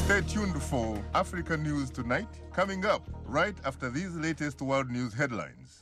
Stay tuned for Africa News Tonight, coming up right after these latest world news headlines.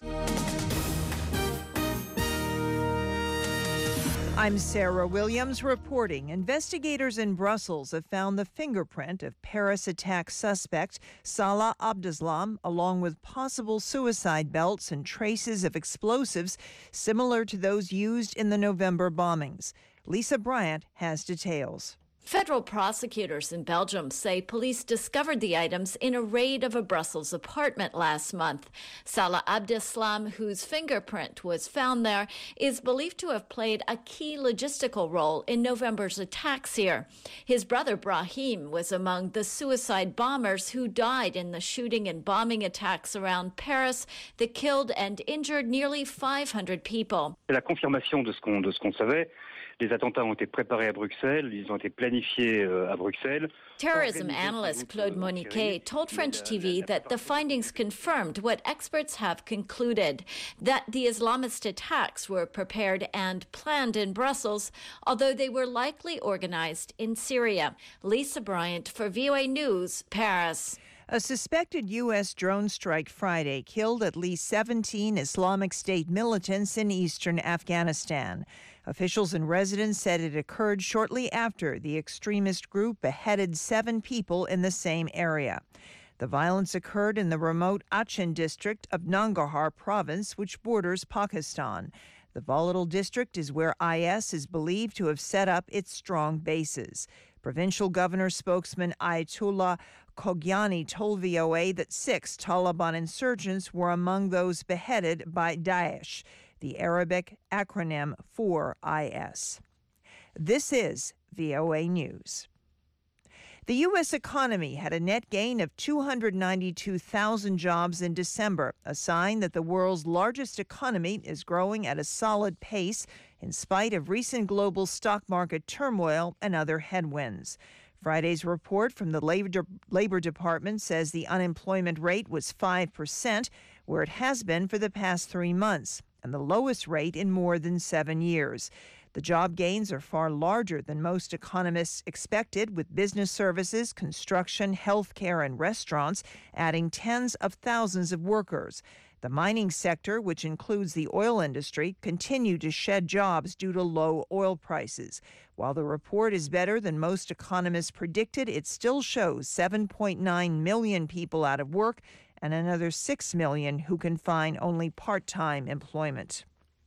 I'm Sarah Williams reporting. Investigators in Brussels have found the fingerprint of Paris attack suspect Salah Abdeslam, along with possible suicide belts and traces of explosives similar to those used in the November bombings. Lisa Bryant has details. Federal prosecutors in Belgium say police discovered the items in a raid of a Brussels apartment last month. Salah Abdeslam, whose fingerprint was found there, is believed to have played a key logistical role in November's attacks here. His brother Brahim was among the suicide bombers who died in the shooting and bombing attacks around Paris that killed and injured nearly 500 people. La confirmation de ce qu'on savait. Les attentats ont été préparés à Bruxelles, ils ont été planifiés à Bruxelles. Terrorism analyst Claude Moniquet told French TV that the findings confirmed what experts have concluded, that the Islamist attacks were prepared and planned in Brussels, although they were likely organized in Syria. Lisa Bryant for VOA News, Paris. A suspected U.S. drone strike Friday killed at least 17 Islamic State militants in eastern Afghanistan. Officials and residents said it occurred shortly after the extremist group beheaded 7 people in the same area. The violence occurred in the remote Achin district of Nangarhar province, which borders Pakistan. The volatile district is where IS is believed to have set up its strong bases. Provincial governor spokesman Ayatollah Khogyani told VOA that 6 Taliban insurgents were among those beheaded by Daesh, the Arabic acronym for IS. This is VOA News. The U.S. economy had a net gain of 292,000 jobs in December, a sign that the world's largest economy is growing at a solid pace in spite of recent global stock market turmoil and other headwinds. Friday's report from the Labor Department says the unemployment rate was 5%, where it has been for the past 3 months, and the lowest rate in more than 7 years. The job gains are far larger than most economists expected, with business services, construction, healthcare, and restaurants adding tens of thousands of workers. The mining sector, which includes the oil industry, continued to shed jobs due to low oil prices. While the report is better than most economists predicted, it still shows 7.9 million people out of work and another 6 million who can find only part-time employment.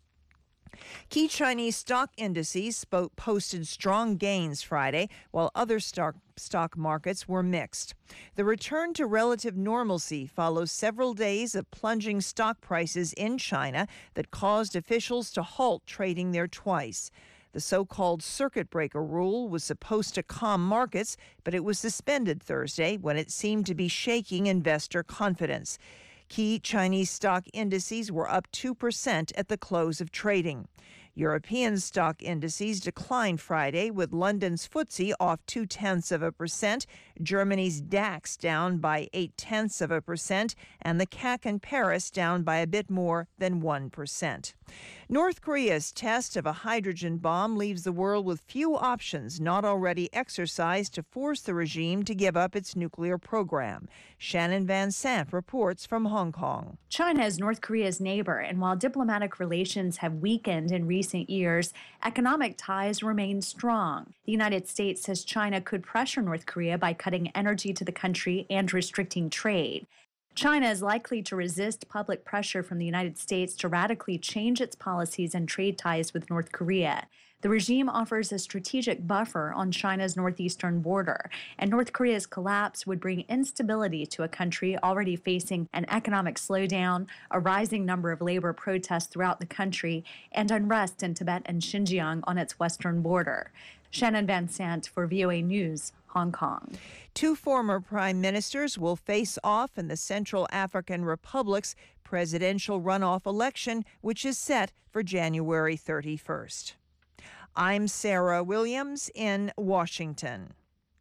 Key Chinese stock indices posted strong gains Friday, while other stock markets were mixed. The return to relative normalcy follows several days of plunging stock prices in China that caused officials to halt trading there twice. The so-called circuit breaker rule was supposed to calm markets, but it was suspended Thursday when it seemed to be shaking investor confidence. Key Chinese stock indices were up 2% at the close of trading. European stock indices declined Friday, with London's FTSE off 0.2%, Germany's DAX down by 0.8%, and the CAC in Paris down by a bit more than 1%. North Korea's test of a hydrogen bomb leaves the world with few options not already exercised to force the regime to give up its nuclear program. Shannon Van Sant reports from Hong Kong. China is North Korea's neighbor, and while diplomatic relations have weakened in recent years, economic ties remain strong. The United States says China could pressure North Korea by cutting energy to the country and restricting trade. China is likely to resist public pressure from the United States to radically change its policies and trade ties with North Korea. The regime offers a strategic buffer on China's northeastern border, and North Korea's collapse would bring instability to a country already facing an economic slowdown, a rising number of labor protests throughout the country, and unrest in Tibet and Xinjiang on its western border. Shannon Van Sant for VOA News, Hong Kong. 2 former prime ministers will face off in the Central African Republic's presidential runoff election, which is set for January 31st. I'm Sarah Williams in Washington.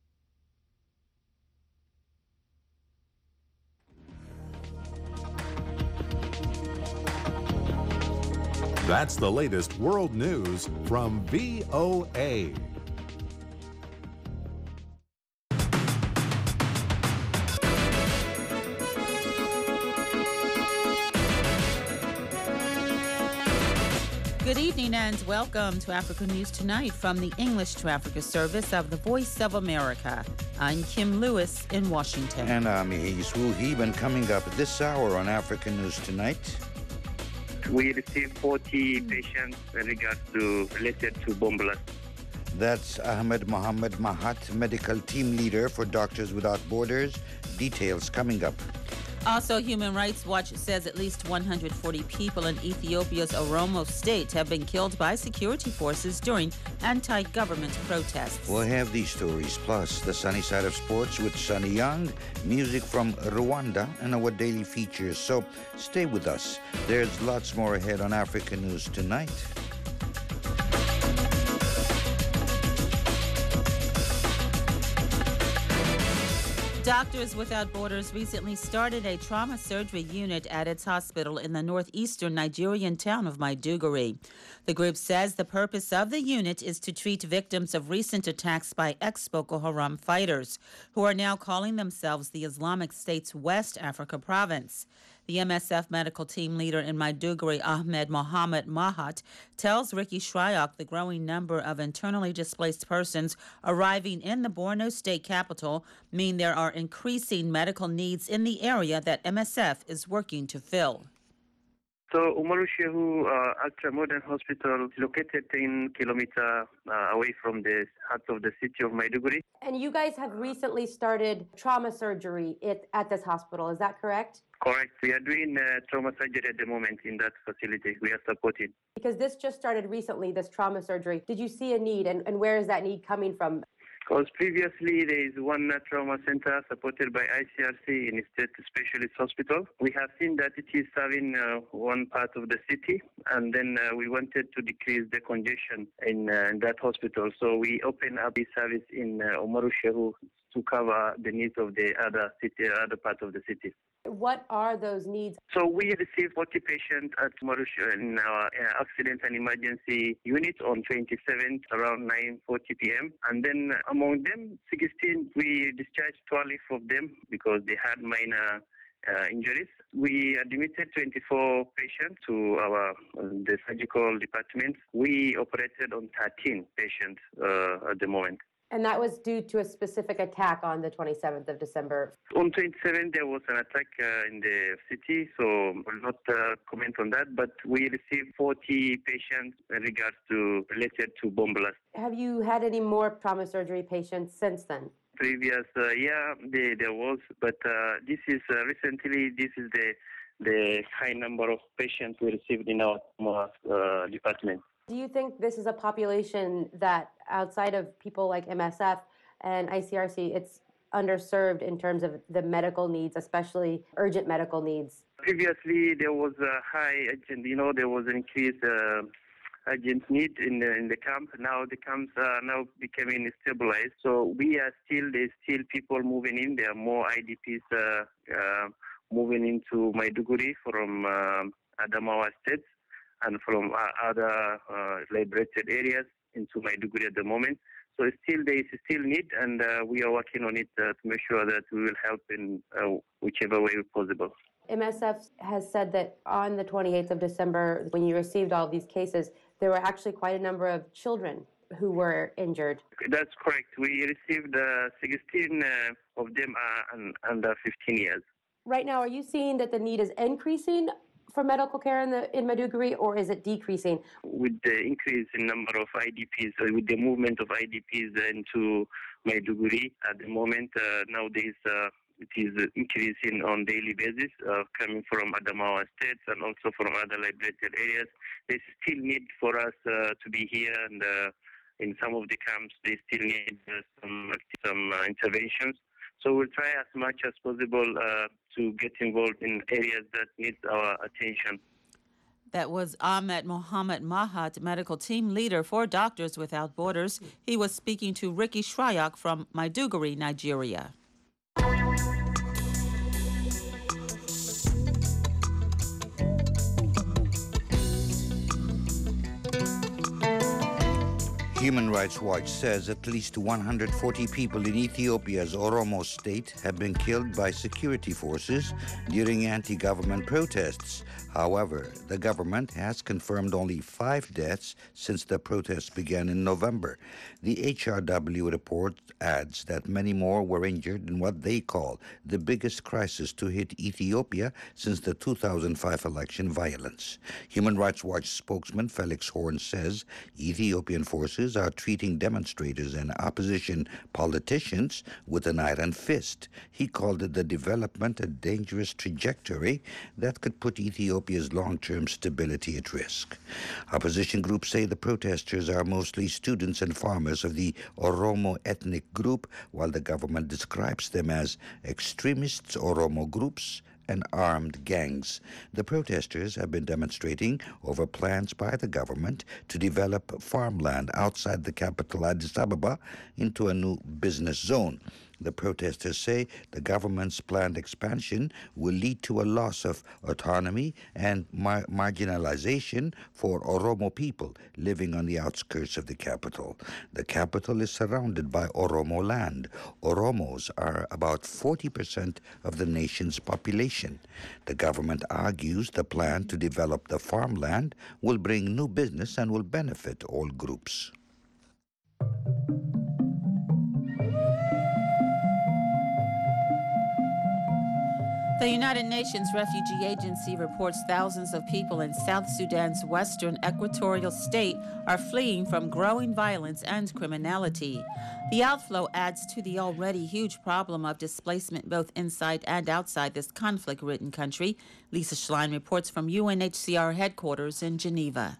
That's the latest world news from VOA. Good evening and welcome to Africa News Tonight from the English to Africa service of the Voice of America. I'm Kim Lewis in Washington. And I'm Wu Heben. Coming up this hour on Africa News Tonight. We received 40 patients in regards to related to bomb blast. That's Ahmed Mohamed Mahat, medical team leader for Doctors Without Borders. Details coming up. Also, Human Rights Watch says at least 140 people in Ethiopia's Oromo state have been killed by security forces during anti-government protests. We'll have these stories, plus the sunny side of sports with Sunny Young, music from Rwanda, and our daily features. So stay with us. There's lots more ahead on Africa News Tonight. Doctors Without Borders recently started a trauma surgery unit at its hospital in the northeastern Nigerian town of Maiduguri. The group says the purpose of the unit is to treat victims of recent attacks by ex-Boko Haram fighters, who are now calling themselves the Islamic State's West Africa province. The MSF medical team leader in Maiduguri, Ahmed Mohamed Mahat, tells Ricky Shryock the growing number of internally displaced persons arriving in the Borno state capital mean there are increasing medical needs in the area that MSF is working to fill. So Umaru Shehu ultra-modern hospital is located 10 kilometers away from the heart of the city of Maiduguri. And you guys have recently started trauma surgery at this hospital, is that correct? Correct. We are doing trauma surgery at the moment in that facility. We are supporting. Because this just started recently, this trauma surgery. Did you see a need, and where is that need coming from? Because previously there is one trauma center supported by ICRC in State Specialist Hospital. We have seen that it is serving one part of the city, and then we wanted to decrease the congestion in that hospital. So we opened up the service in Umaru Shehu to cover the needs of the other part of the city. What are those needs? So we received 40 patients at Umaru Shehu in our accident and emergency unit on 27th around 9:40 p.m. And then among them, 16, we discharged 12 of them because they had minor injuries. We admitted 24 patients to the surgical department. We operated on 13 patients at the moment. And that was due to a specific attack on the 27th of December. On 27th, there was an attack in the city, so we'll not comment on that. But we received 40 patients in regards to related to bomb blast. Have you had any more trauma surgery patients since then? Previous there was, but this is recently. This is the high number of patients we received in our department. Do you think this is a population that, outside of people like MSF and ICRC, it's underserved in terms of the medical needs, especially urgent medical needs? Previously, there was a high urgent, there was an increased urgent need in the camp. Now the camps are now becoming stabilized. So there's still people moving in. There are more IDPs moving into Maiduguri from Adamawa states and from other liberated areas into Maiduguri at the moment. So there is still need, and we are working on it to make sure that we will help in whichever way possible. MSF has said that on the 28th of December, when you received all of these cases, there were actually quite a number of children who were injured. That's correct. We received 16 of them are under 15 years. Right now, are you seeing that the need is increasing for medical care in Maiduguri, or is it decreasing? With the increase in number of IDPs, with the movement of IDPs into Maiduguri at the moment, nowadays it is increasing on daily basis, coming from Adamawa states and also from other liberated areas. There's still need for us to be here, and in some of the camps, they still need some interventions. So we'll try as much as possible to get involved in areas that need our attention. That was Ahmed Mohamed Mahat, medical team leader for Doctors Without Borders. He was speaking to Ricky Shryock from Maiduguri, Nigeria. Human Rights Watch says at least 140 people in Ethiopia's Oromo state have been killed by security forces during anti-government protests. However, the government has confirmed only 5 deaths since the protests began in November. The HRW report adds that many more were injured in what they call the biggest crisis to hit Ethiopia since the 2005 election violence. Human Rights Watch spokesman Felix Horn says Ethiopian forces are treating demonstrators and opposition politicians with an iron fist. He called it the development a dangerous trajectory that could put Ethiopia's long-term stability at risk. Opposition groups say the protesters are mostly students and farmers of the Oromo ethnic group, while the government describes them as extremists, Oromo groups, and armed gangs. The protesters have been demonstrating over plans by the government to develop farmland outside the capital Addis Ababa into a new business zone. The protesters say the government's planned expansion will lead to a loss of autonomy and marginalization for Oromo people living on the outskirts of the capital. The capital is surrounded by Oromo land. Oromos are about 40% of the nation's population. The government argues the plan to develop the farmland will bring new business and will benefit all groups. The United Nations Refugee Agency reports thousands of people in South Sudan's western equatorial state are fleeing from growing violence and criminality. The outflow adds to the already huge problem of displacement both inside and outside this conflict-ridden country. Lisa Schlein reports from UNHCR headquarters in Geneva.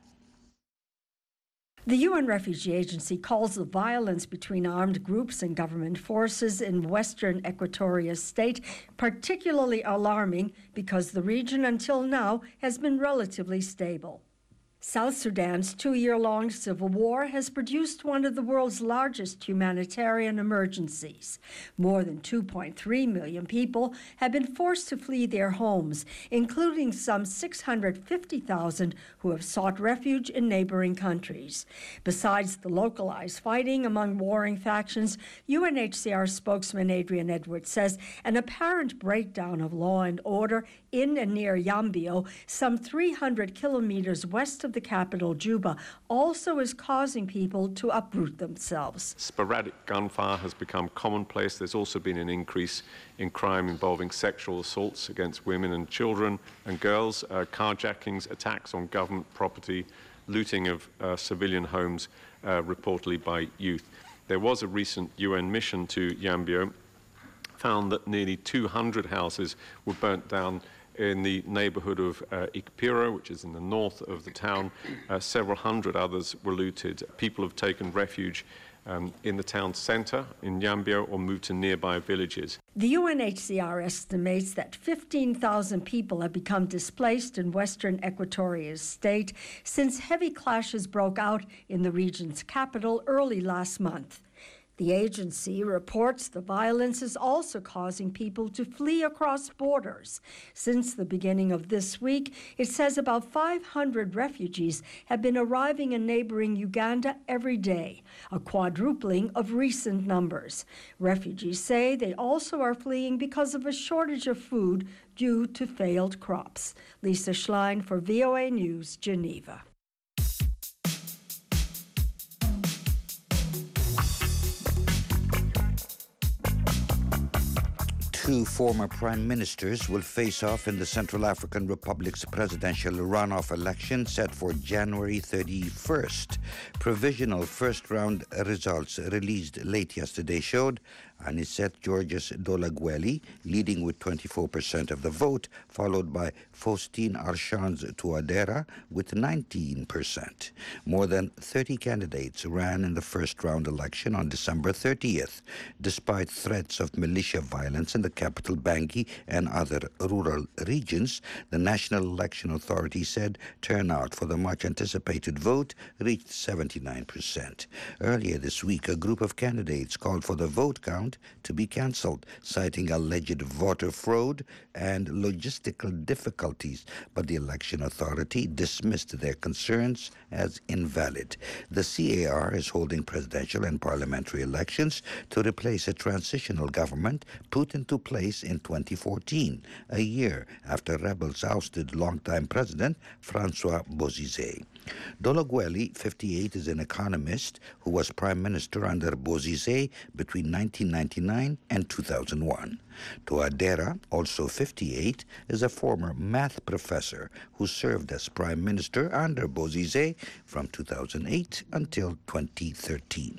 The UN Refugee Agency calls the violence between armed groups and government forces in western Equatoria state particularly alarming because the region until now has been relatively stable. South Sudan's 2-year-long civil war has produced one of the world's largest humanitarian emergencies. More than 2.3 million people have been forced to flee their homes, including some 650,000 who have sought refuge in neighboring countries. Besides the localized fighting among warring factions, UNHCR spokesman Adrian Edwards says an apparent breakdown of law and order in and near Yambio, some 300 kilometers west of the capital, Juba, also is causing people to uproot themselves. Sporadic gunfire has become commonplace. There's also been an increase in crime involving sexual assaults against women and children and girls, carjackings, attacks on government property, looting of civilian homes, reportedly by youth. There was a recent UN mission to Yambio, found that nearly 200 houses were burnt down in the neighborhood of Ikpiro, which is in the north of the town. Several hundred others were looted. People have taken refuge in the town center in Yambio or moved to nearby villages. The UNHCR estimates that 15,000 people have become displaced in western Equatorial state since heavy clashes broke out in the region's capital early last month. The agency reports the violence is also causing people to flee across borders. Since the beginning of this week, it says about 500 refugees have been arriving in neighboring Uganda every day, a quadrupling of recent numbers. Refugees say they also are fleeing because of a shortage of food due to failed crops. Lisa Schlein for VOA News, Geneva. Two former prime ministers will face off in the Central African Republic's presidential runoff election set for January 31st. Provisional first-round results released late yesterday showed Anicet Georges Dolagueli leading with 24% of the vote, followed by Faustine Archange Touadéra with 19%. More than 30 candidates ran in the first-round election on December 30th, despite threats of militia violence in the capital Bangui and other rural regions, the National Election Authority said turnout for the much-anticipated vote reached 79%. Earlier this week, a group of candidates called for the vote count to be cancelled, citing alleged voter fraud and logistical difficulties, but the election authority dismissed their concerns as invalid. The CAR is holding presidential and parliamentary elections to replace a transitional government put into place in 2014, a year after rebels ousted longtime President Francois Bozizé. Dologueli, 58, is an economist who was prime minister under Bozizé between 1999 and 2001. Touadera, also 58, is a former math professor who served as prime minister under Bozizé from 2008 until 2013.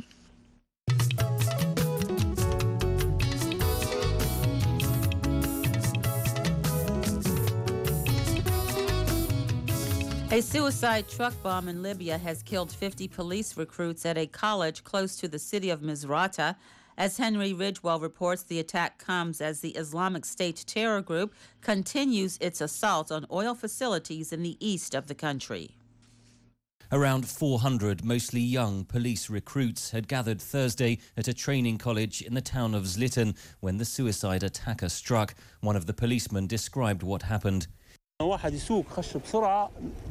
A suicide truck bomb in Libya has killed 50 police recruits at a college close to the city of Misrata. As Henry Ridgewell reports, the attack comes as the Islamic State terror group continues its assault on oil facilities in the east of the country. Around 400 mostly young police recruits had gathered Thursday at a training college in the town of Zliten when the suicide attacker struck. One of the policemen described what happened. واحد يسوق خش بسرعة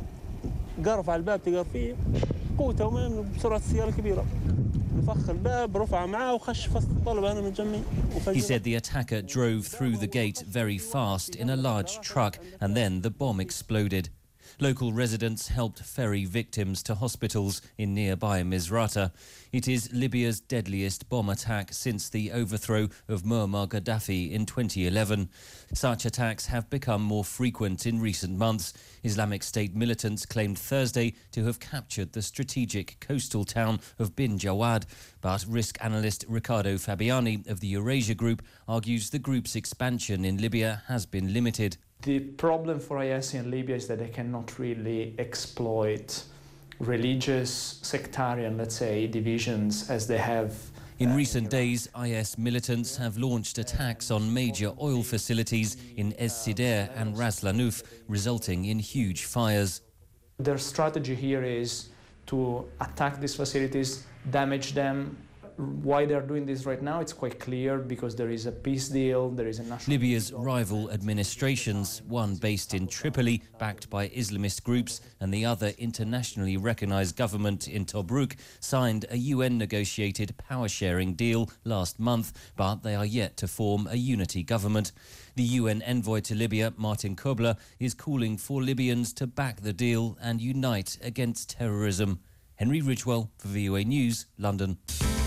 قرف على الباب تقر فيه قوته ومن بسرعة السيارة كبيرة نفخ الباب رفع معاه وخش فصل الطلبة أنا متجمع. He said the attacker drove through the gate very fast in a large truck and then the bomb exploded. Local residents helped ferry victims to hospitals in nearby Misrata. It is Libya's deadliest bomb attack since the overthrow of Muammar Gaddafi in 2011. Such attacks have become more frequent in recent months. Islamic State militants claimed Thursday to have captured the strategic coastal town of Bin Jawad, but risk analyst Riccardo Fabiani of the Eurasia Group argues the group's expansion in Libya has been limited. The problem for IS in Libya is that they cannot really exploit religious, sectarian, let's say, divisions as they have. In recent days, IS militants have launched attacks on major oil facilities in Es Sider and Ras Lanuf, resulting in huge fires. Their strategy here is to attack these facilities, damage them. Why they're doing this right now, it's quite clear, because there is a peace deal, there is a national... Libya's rival administrations, one based in Tripoli, backed by Islamist groups, and the other internationally recognized government in Tobruk, signed a UN-negotiated power-sharing deal last month, but they are yet to form a unity government. The UN envoy to Libya, Martin Kobler, is calling for Libyans to back the deal and unite against terrorism. Henry Ridgewell for VOA News, London.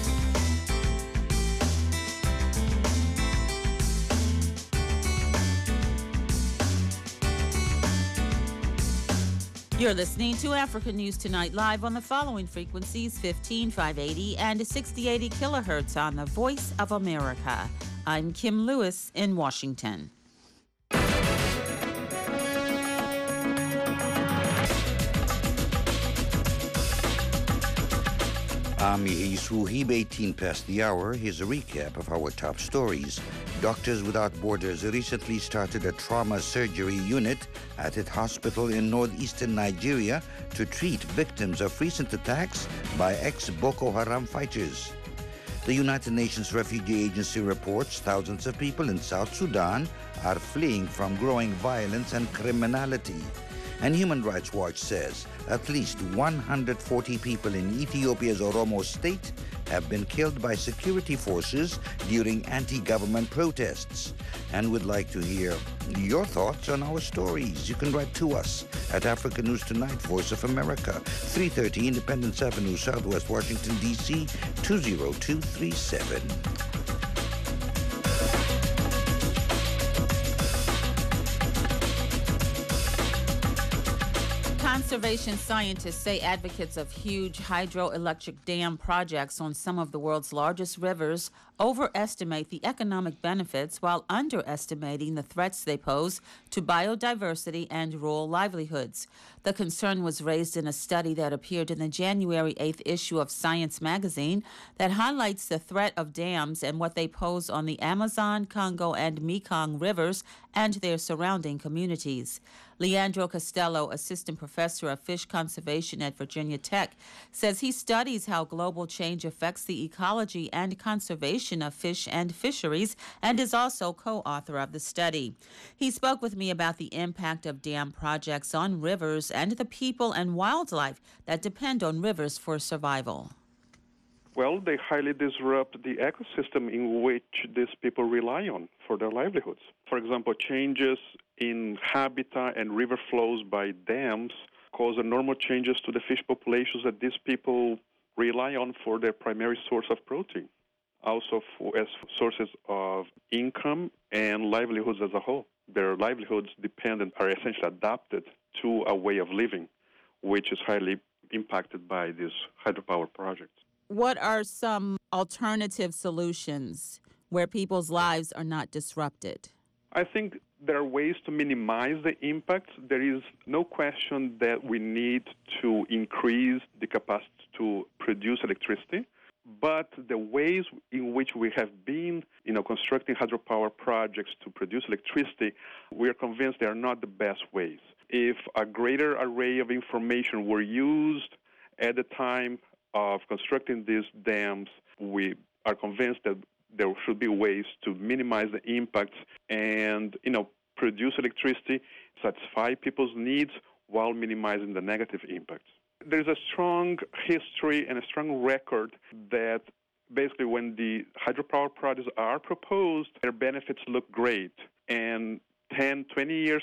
You're listening to Africa News Tonight live on the following frequencies: 15,580 and 6080 kilohertz on the Voice of America. I'm Kim Lewis in Washington. I'm Yehi Suhib, 18 past the hour. Here's a recap of our top stories. Doctors Without Borders recently started a trauma surgery unit at its hospital in northeastern Nigeria to treat victims of recent attacks by ex-Boko Haram fighters. The United Nations Refugee Agency reports thousands of people in South Sudan are fleeing from growing violence and criminality. And Human Rights Watch says at least 140 people in Ethiopia's Oromo state have been killed by security forces during anti-government protests. And we'd like to hear your thoughts on our stories. You can write to us at Africa News Tonight, Voice of America, 330 Independence Avenue, Southwest Washington, D.C., 20237. Conservation scientists say advocates of huge hydroelectric dam projects on some of the world's largest rivers overestimate the economic benefits while underestimating the threats they pose to biodiversity and rural livelihoods. The concern was raised in a study that appeared in the January 8th issue of Science magazine that highlights the threat of dams and what they pose on the Amazon, Congo, and Mekong rivers and their surrounding communities. Leandro Costello, assistant professor of fish conservation at Virginia Tech, says he studies how global change affects the ecology and conservation of fish and fisheries and is also co-author of the study. He spoke with me about the impact of dam projects on rivers and the people and wildlife that depend on rivers for survival. Well, they highly disrupt the ecosystem in which these people rely on for their livelihoods. For example, changes in habitat and river flows by dams cause enormous changes to the fish populations that these people rely on for their primary source of protein, also as sources of income and livelihoods as a whole. Their livelihoods are essentially adapted to a way of living, which is highly impacted by these hydropower projects. What are some alternative solutions where people's lives are not disrupted? I think there are ways to minimize the impact. There is no question that we need to increase the capacity to produce electricity, but the ways in which we have been, constructing hydropower projects to produce electricity, we are convinced they are not the best ways. If a greater array of information were used at the time of constructing these dams, we are convinced that there should be ways to minimize the impacts and, produce electricity, satisfy people's needs while minimizing the negative impacts. There's a strong history and a strong record that basically when the hydropower projects are proposed, their benefits look great. And 10, 20 years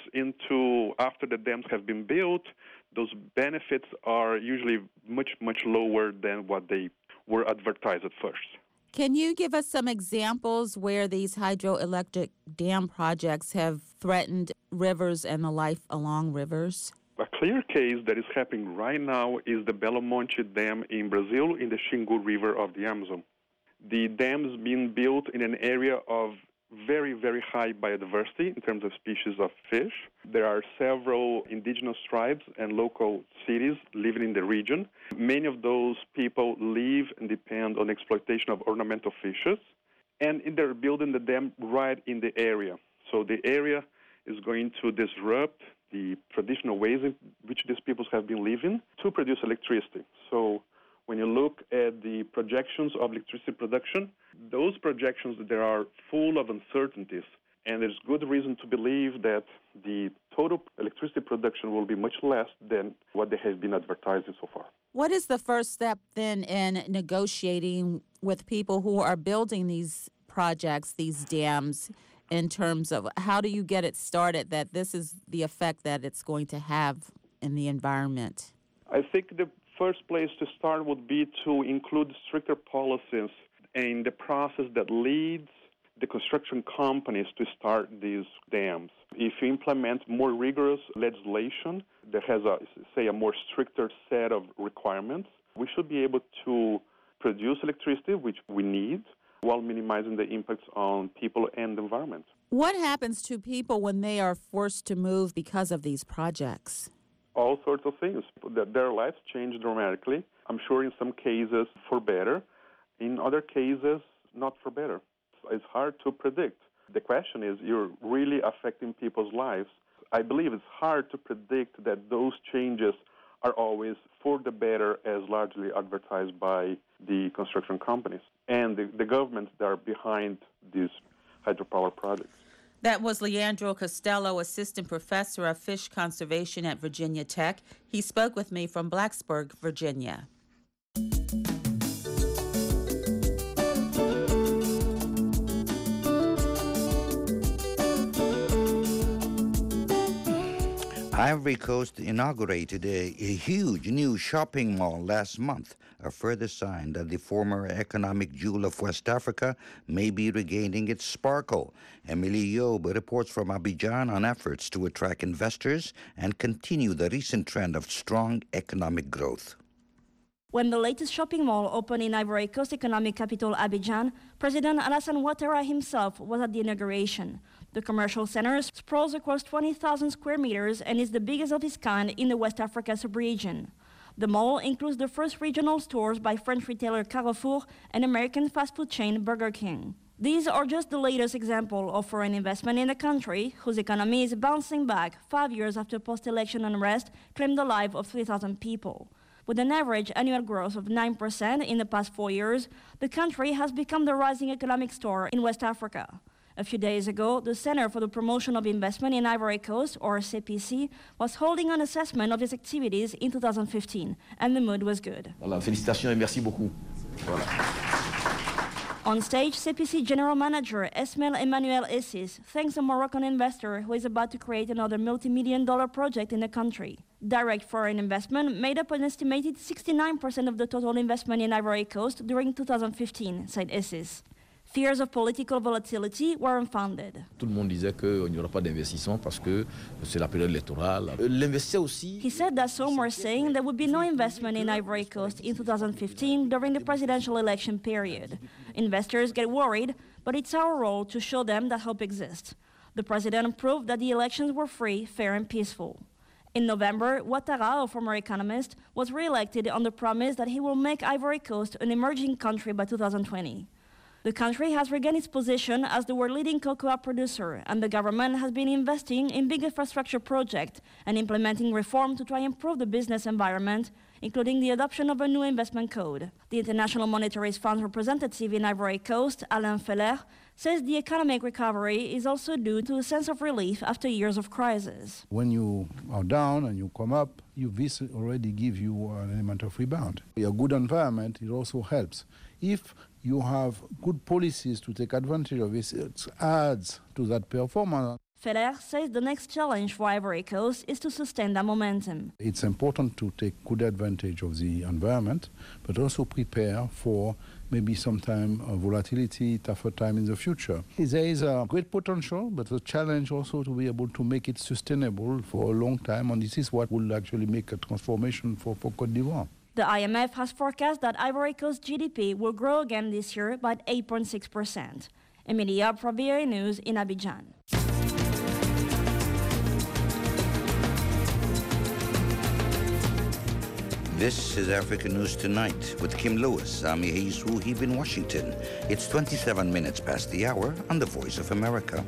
after the dams have been built, those benefits are usually much, much lower than what they were advertised at first. Can you give us some examples where these hydroelectric dam projects have threatened rivers and the life along rivers? A clear case that is happening right now is the Belo Monte Dam in Brazil in the Xingu River of the Amazon. The dam is being built in an area of very, very high biodiversity in terms of species of fish. There are several indigenous tribes and local cities living in the region. Many of those people live and depend on exploitation of ornamental fishes, and they're building the dam right in the area. So the area is going to disrupt the traditional ways in which these peoples have been living to produce electricity. So when you look at the projections of electricity production, those projections, they are full of uncertainties, and there's good reason to believe that the total electricity production will be much less than what they have been advertising so far. What is the first step then in negotiating with people who are building these projects, these dams, in terms of how do you get it started that this is the effect that it's going to have in the environment? I think the first place to start would be to include stricter policies in the process that leads the construction companies to start these dams. If you implement more rigorous legislation that has, a more stricter set of requirements, we should be able to produce electricity, which we need, while minimizing the impacts on people and the environment. What happens to people when they are forced to move because of these projects? All sorts of things. Their lives change dramatically. I'm sure in some cases for better. In other cases, not for better. It's hard to predict. The question is, you're really affecting people's lives. I believe it's hard to predict that those changes are always for the better as largely advertised by the construction companies and the governments that are behind these hydropower projects. That was Leandro Costello, assistant professor of fish conservation at Virginia Tech. He spoke with me from Blacksburg, Virginia. Ivory Coast inaugurated a huge new shopping mall last month, a further sign that the former economic jewel of West Africa may be regaining its sparkle. Emily Yob reports from Abidjan on efforts to attract investors and continue the recent trend of strong economic growth. When the latest shopping mall opened in Ivory Coast economic capital Abidjan, President Alassane Ouattara himself was at the inauguration. The commercial center sprawls across 20,000 square meters and is the biggest of its kind in the West Africa sub-region. The mall includes the first regional stores by French retailer Carrefour and American fast food chain Burger King. These are just the latest example of foreign investment in a country whose economy is bouncing back 5 years after post-election unrest claimed the lives of 3,000 people. With an average annual growth of 9% in the past 4 years, the country has become the rising economic star in West Africa. A few days ago, the Center for the Promotion of Investment in Ivory Coast, or CPC, was holding an assessment of its activities in 2015, and the mood was good. Voilà, félicitations et merci beaucoup. Voilà. On stage, CPC General Manager Esmail Emmanuel Essis thanks a Moroccan investor who is about to create another multi-million-dollar project in the country. Direct foreign investment made up an estimated 69% of the total investment in Ivory Coast during 2015, said Essis. Fears of political volatility were unfounded. Tout le monde disait qu'il n'y aura pas d'investissement parce que c'est la période électorale. L'investisseur aussi. He said that some were saying there would be no investment in Ivory Coast in 2015 during the presidential election period. Investors get worried, but it's our role to show them that hope exists. The president proved that the elections were free, fair, and peaceful. In November, Ouattara, a former economist, was re-elected on the promise that he will make Ivory Coast an emerging country by 2020. The country has regained its position as the world leading cocoa producer, and the government has been investing in big infrastructure projects and implementing reform to try and improve the business environment, including the adoption of a new investment code. The International Monetary Fund's representative in Ivory Coast, Alain Feller, says the economic recovery is also due to a sense of relief after years of crisis. When you are down and you come up, this already gives you an element of rebound. A good environment, it also helps. If you have good policies to take advantage of this, it adds to that performance. Feller says the next challenge for Ivory Coast is to sustain that momentum. It's important to take good advantage of the environment, but also prepare for maybe sometime volatility, tougher time in the future. There is a great potential, but the challenge also to be able to make it sustainable for a long time, and this is what will actually make a transformation for Côte d'Ivoire. The IMF has forecast that Ivory Coast GDP will grow again this year by 8.6%. Emilia for VOA News in Abidjan. This is Africa News Tonight with Kim Lewis. I'm Yehis Wuhib in Washington. It's 27 minutes past the hour on the Voice of America.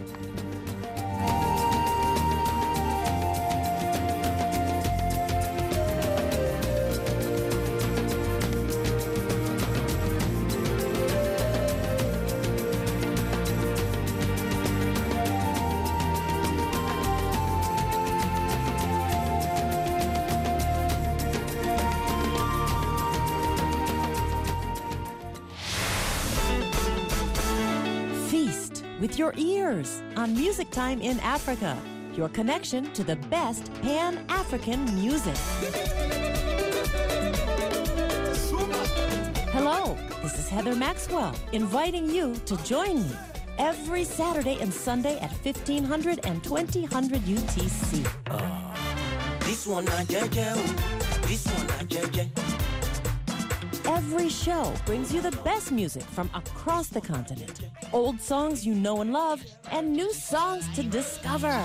With your ears on Music Time in Africa, your connection to the best Pan-African music. Hello, this is Heather Maxwell inviting you to join me every Saturday and Sunday at 1500 and 2000 UTC. This one not JJ. This one not JJ. Every show brings you the best music from across the continent. Old songs you know and love, and new songs to discover.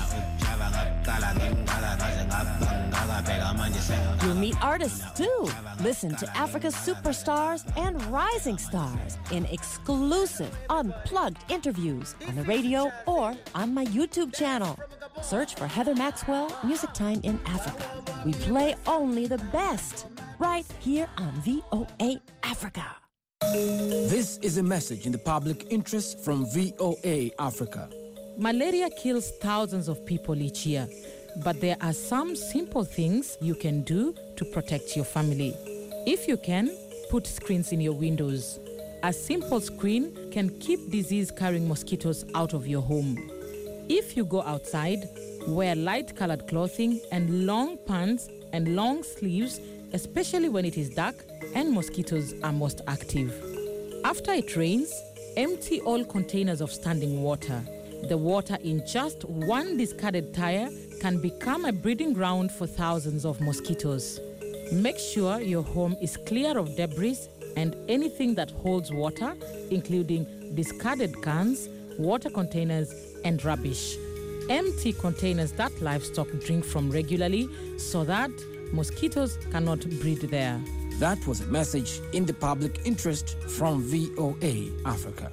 You'll meet artists too. Listen to Africa's superstars and rising stars in exclusive, unplugged interviews on the radio or on my YouTube channel. Search for Heather Maxwell, Music Time in Africa. We play only the best, right here on VOA Africa. This is a message in the public interest from VOA Africa. Malaria kills thousands of people each year, but there are some simple things you can do to protect your family. If you can, put screens in your windows. A simple screen can keep disease-carrying mosquitoes out of your home. If you go outside, wear light-colored clothing and long pants and long sleeves, especially when it is dark and mosquitoes are most active. After it rains, empty all containers of standing water. The water in just one discarded tire can become a breeding ground for thousands of mosquitoes. Make sure your home is clear of debris and anything that holds water, including discarded cans, water containers, and rubbish. Empty containers that livestock drink from regularly so that mosquitoes cannot breed there. That was a message in the public interest from VOA Africa.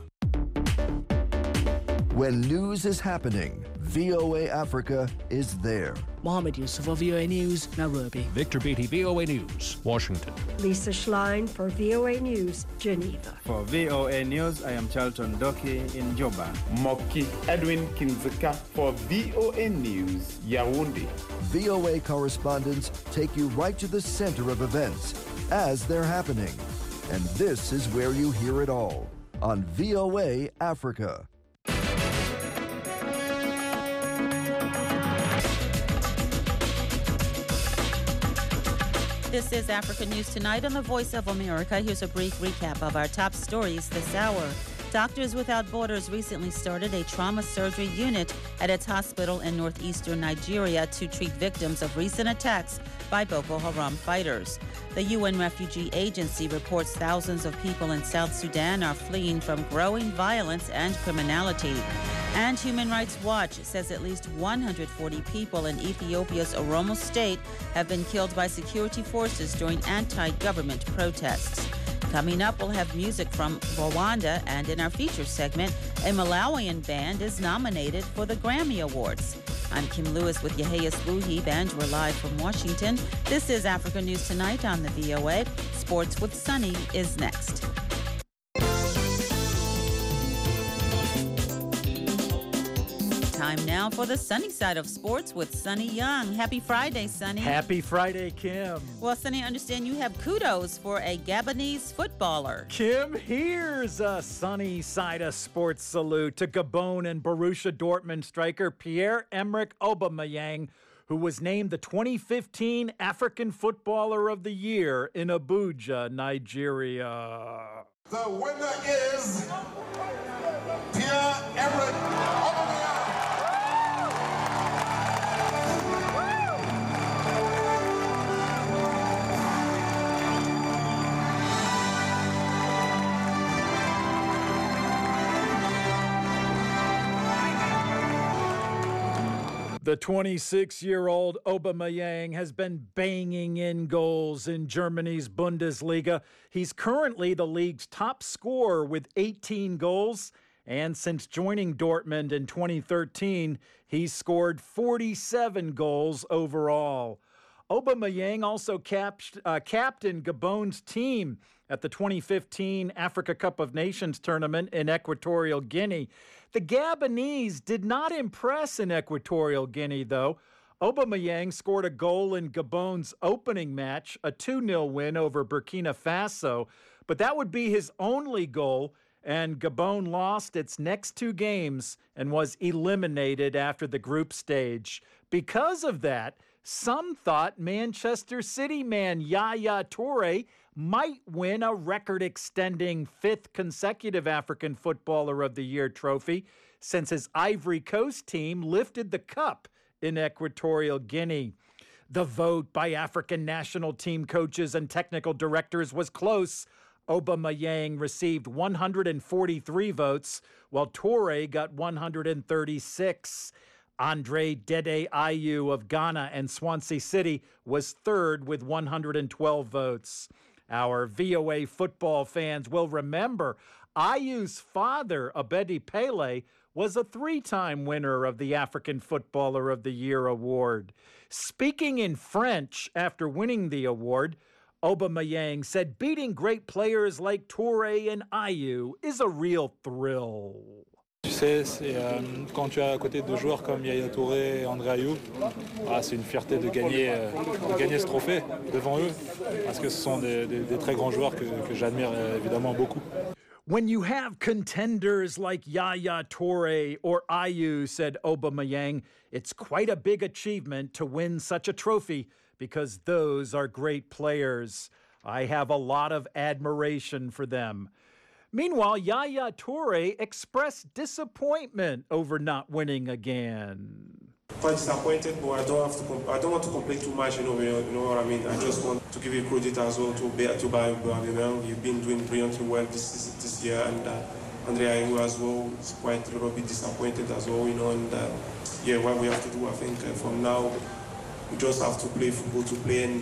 When news is happening, VOA Africa is there. Mohammed Yusuf for VOA News, Nairobi. Victor Beatty, VOA News, Washington. Lisa Schlein for VOA News, Geneva. For VOA News, I am Charlton Doki in Juba. Moki Edwin Kinzeka for VOA News, Yaoundé. VOA correspondents take you right to the center of events as they're happening. And this is where you hear it all on VOA Africa. This is Africa News Tonight on the Voice of America. Here's a brief recap of our top stories this hour. Doctors Without Borders recently started a trauma surgery unit at its hospital in northeastern Nigeria to treat victims of recent attacks by Boko Haram fighters. The UN Refugee Agency reports thousands of people in South Sudan are fleeing from growing violence and criminality. And Human Rights Watch says at least 140 people in Ethiopia's Oromo state have been killed by security forces during anti-government protests. Coming up, we'll have music from Rwanda, and in our feature segment, a Malawian band is nominated for the Grammy Awards. I'm Kim Lewis with Yahya Sbuhib, and we're live from Washington. This is Africa News Tonight on the VOA. Sports with Sunny is next. Time now for the sunny side of sports with Sunny Young. Happy Friday, Sunny. Happy Friday, Kim. Well, Sunny, I understand you have kudos for a Gabonese footballer. Kim, here's a sunny side of sports salute to Gabon and Borussia Dortmund striker Pierre-Emerick Aubameyang, who was named the 2015 African Footballer of the Year in Abuja, Nigeria. The winner is Pierre-Emerick Aubameyang. The 26-year-old Aubameyang has been banging in goals in Germany's Bundesliga. He's currently the league's top scorer with 18 goals. And since joining Dortmund in 2013, he's scored 47 goals overall. Aubameyang also captained Gabon's team at the 2015 Africa Cup of Nations tournament in Equatorial Guinea. The Gabonese did not impress in Equatorial Guinea, though. Aubameyang scored a goal in Gabon's opening match, a 2-0 win over Burkina Faso, but that would be his only goal, and Gabon lost its next two games and was eliminated after the group stage. Because of that, some thought Manchester City man Yaya Toure might win a record-extending fifth consecutive African Footballer of the Year trophy since his Ivory Coast team lifted the cup in Equatorial Guinea. The vote by African national team coaches and technical directors was close. Aubameyang received 143 votes, while Toure got 136. Andre Dede Ayew of Ghana and Swansea City was third with 112 votes. Our VOA football fans will remember Ayew's father, Abedi Pele, was a three-time winner of the African Footballer of the Year award. Speaking in French after winning the award, Aubameyang said beating great players like Toure and Ayew is a real thrill. Tu sais, quand tu es à côté de joueurs comme Yaya Touré et André Ayew, c'est une fierté de gagner ce trophée devant eux, parce que ce sont des très grands joueurs que j'admire évidemment beaucoup. When you have contenders like Yaya Toure or Ayew, said Aubameyang, it's quite a big achievement to win such a trophy because those are great players. I have a lot of admiration for them. Meanwhile, Yaya Toure expressed disappointment over not winning again. Quite disappointed, but I don't want to complain too much. You know what I mean. I just want to give you credit as well to Aubameyang. You've been doing brilliantly well this year, and Andre Ayew as well is quite a little bit disappointed as well. And what we have to do, I think, from now, we just have to play football to play and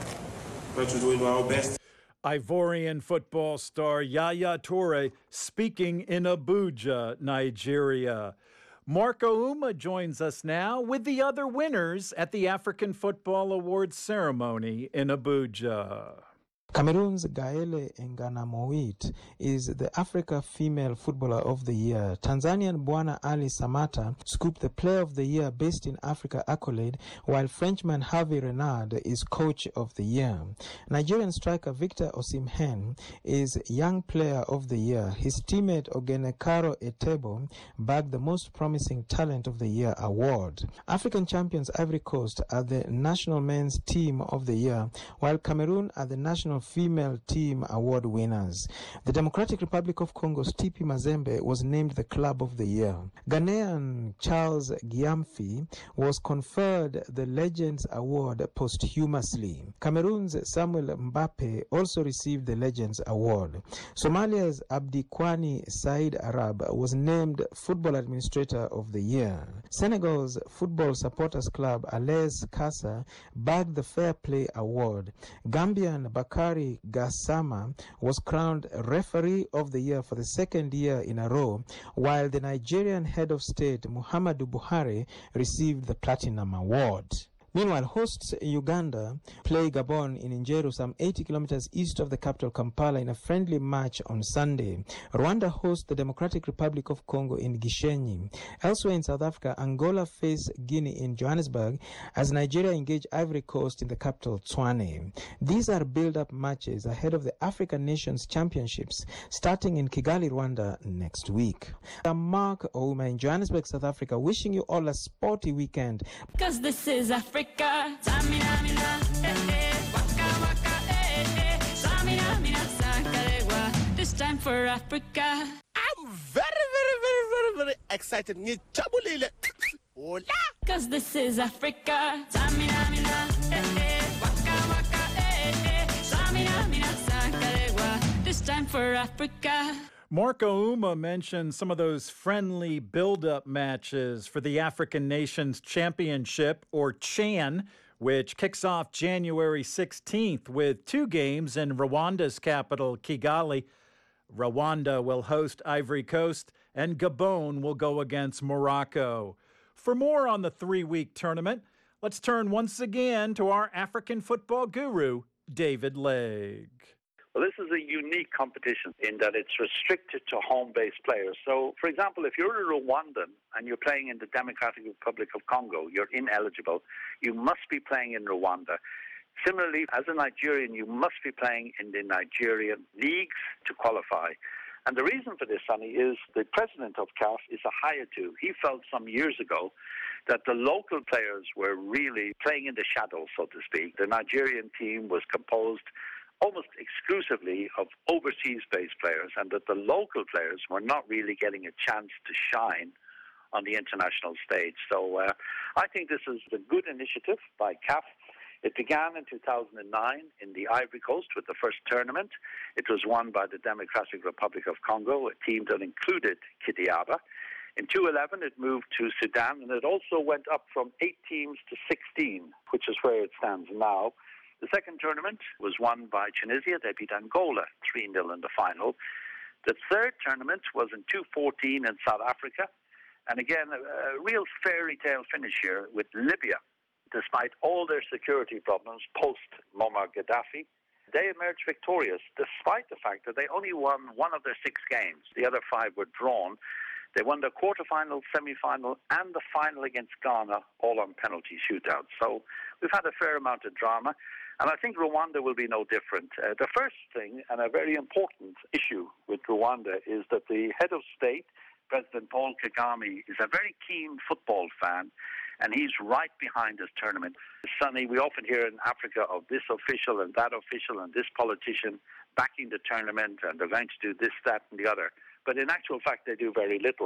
try to do our best. Ivorian football star Yaya Toure speaking in Abuja, Nigeria. Marco Uma joins us now with the other winners at the African Football Awards ceremony in Abuja. Cameroon's Gaëlle Nganamoit is the Africa Female Footballer of the Year. Tanzanian Bwana Ali Samata scooped the Player of the Year Based in Africa accolade, while Frenchman Hervé Renard is Coach of the Year. Nigerian striker Victor Osimhen is Young Player of the Year. His teammate Ogenekaro Etebo bagged the Most Promising Talent of the Year award. African champions Ivory Coast are the National Men's Team of the Year, while Cameroon are the National Female Team Award winners. The Democratic Republic of Congo's TP Mazembe was named the Club of the Year. Ghanaian Charles Gyamfi was conferred the Legends Award posthumously. Cameroon's Samuel Mbappe also received the Legends Award. Somalia's Abdikwani Said Arab was named Football Administrator of the Year. Senegal's Football Supporters Club Alaise Kassa bagged the Fair Play Award. Gambian Bakari Gassama was crowned Referee of the Year for the second year in a row, while the Nigerian Head of State Muhammadu Buhari received the Platinum Award. Meanwhile, hosts Uganda play Gabon in Njeru, some 80 kilometers east of the capital Kampala, in a friendly match on Sunday. Rwanda hosts the Democratic Republic of Congo in Gishenyi. Elsewhere in South Africa, Angola face Guinea in Johannesburg as Nigeria engage Ivory Coast in the capital Tshwane. These are build-up matches ahead of the African Nations Championships starting in Kigali, Rwanda next week. I'm Mark Ouma in Johannesburg, South Africa, wishing you all a sporty weekend. Because this is Africa. This time for Africa. I'm very excited. Because this is Africa. This time for Africa. Marco Uma mentioned some of those friendly build-up matches for the African Nations Championship, or CHAN, which kicks off January 16th with 2 games in Rwanda's capital, Kigali. Rwanda will host Ivory Coast, and Gabon will go against Morocco. For more on the 3-week tournament, let's turn once again to our African football guru, David Legg. Well, this is a unique competition in that it's restricted to home-based players. So, for example, if you're a Rwandan and you're playing in the Democratic Republic of Congo, you're ineligible. You must be playing in Rwanda. Similarly, as a Nigerian, you must be playing in the Nigerian leagues to qualify. And the reason for this, Sonny, is the president of CAF is a Hayatu. He felt some years ago that the local players were really playing in the shadows, so to speak. The Nigerian team was composed almost exclusively of overseas-based players, and that the local players were not really getting a chance to shine on the international stage. So I think this is a good initiative by CAF. It began in 2009 in the Ivory Coast with the first tournament. It was won by the Democratic Republic of Congo, a team that included Kitiaba. In 2011, it moved to Sudan, and it also went up from 8 teams to 16, which is where it stands now. The second tournament was won by Tunisia. They beat Angola 3-0 in the final. The third tournament was in 2014 in South Africa. And again, a real fairy tale finish here with Libya. Despite all their security problems post-Muammar Gaddafi, they emerged victorious, despite the fact that they only won 1 of their 6 games. The other 5 were drawn. They won the quarterfinal, semi-final, and the final against Ghana, all on penalty shootouts. So we've had a fair amount of drama, and I think Rwanda will be no different. The first thing, and a very important issue with Rwanda, is that the head of state, President Paul Kagame, is a very keen football fan, and he's right behind this tournament. Sonny, we often hear in Africa of this official and that official and this politician backing the tournament, and they're going to do this, that, and the other. But in actual fact, they do very little.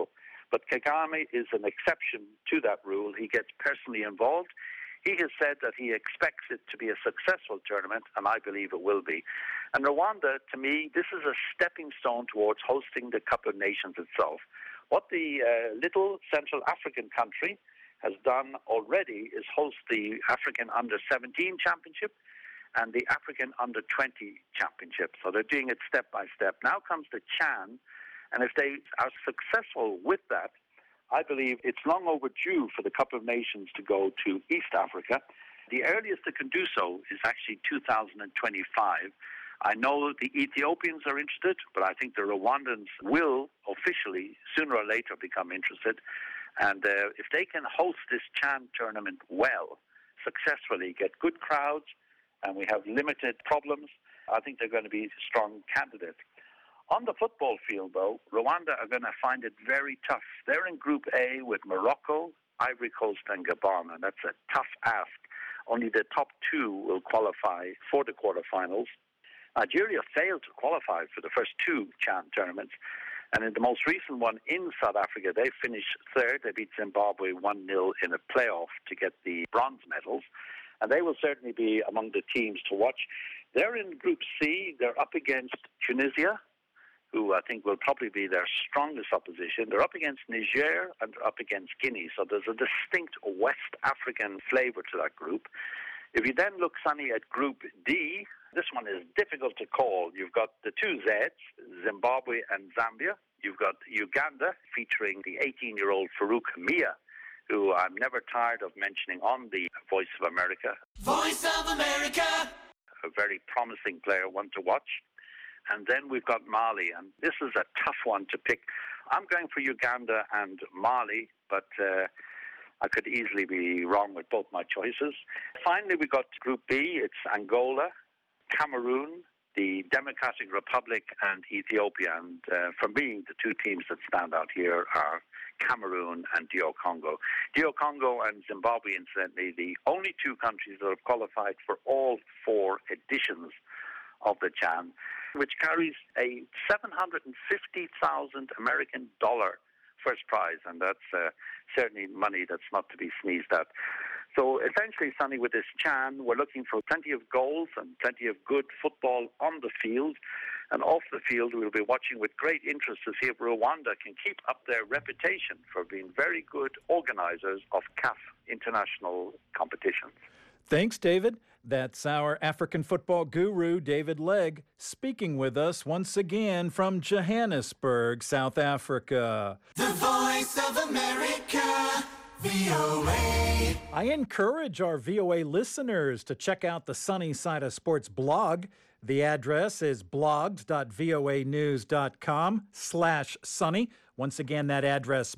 But Kagame is an exception to that rule. He gets personally involved. He has said that he expects it to be a successful tournament, and I believe it will be. And Rwanda, to me, this is a stepping stone towards hosting the Cup of Nations itself. What the little Central African country has done already is host the African Under-17 Championship and the African Under-20 Championship. So they're doing it step by step. Now comes the CHAN, and if they are successful with that, I believe it's long overdue for the Cup of Nations to go to East Africa. The earliest it can do so is actually 2025. I know the Ethiopians are interested, but I think the Rwandans will officially, sooner or later, become interested. And if they can host this CHAN tournament well, successfully, get good crowds, and we have limited problems, I think they're going to be strong candidates. On the football field, though, Rwanda are going to find it very tough. They're in Group A with Morocco, Ivory Coast, and Gabon, and that's a tough ask. Only the top two will qualify for the quarterfinals. Nigeria failed to qualify for the first two CHAN tournaments, and in the most recent one in South Africa, they finished third. They beat Zimbabwe 1-0 in a playoff to get the bronze medals, and they will certainly be among the teams to watch. They're in Group C. They're up against Tunisia, who I think will probably be their strongest opposition. They're up against Niger and they're up against Guinea, so there's a distinct West African flavor to that group. If you then look, Sonny, at Group D, this one is difficult to call. You've got the two Zs, Zimbabwe and Zambia. You've got Uganda, featuring the 18-year-old Farouk Mia, who I'm never tired of mentioning on the Voice of America. Voice of America! A very promising player, one to watch. And then we've got Mali, and this is a tough one to pick. I'm going for Uganda and Mali, but I could easily be wrong with both my choices. Finally, we've got Group B. It's Angola, Cameroon, the Democratic Republic, and Ethiopia. And for me, the two teams that stand out here are Cameroon and DR Congo. DR Congo and Zimbabwe, incidentally, the only two countries that have qualified for all four editions of the CHAN, which carries a $750,000 American dollar first prize, and that's certainly money that's not to be sneezed at. So essentially, Sonny, with this CHAN, we're looking for plenty of goals and plenty of good football on the field. And off the field, we'll be watching with great interest to see if Rwanda can keep up their reputation for being very good organizers of CAF international competitions. Thanks, David. That's our African football guru, David Legg, speaking with us once again from Johannesburg, South Africa. The Voice of America, VOA. I encourage our VOA listeners to check out the Sunny Side of Sports blog. The address is blogs.voanews.com/sunny. Once again, that address,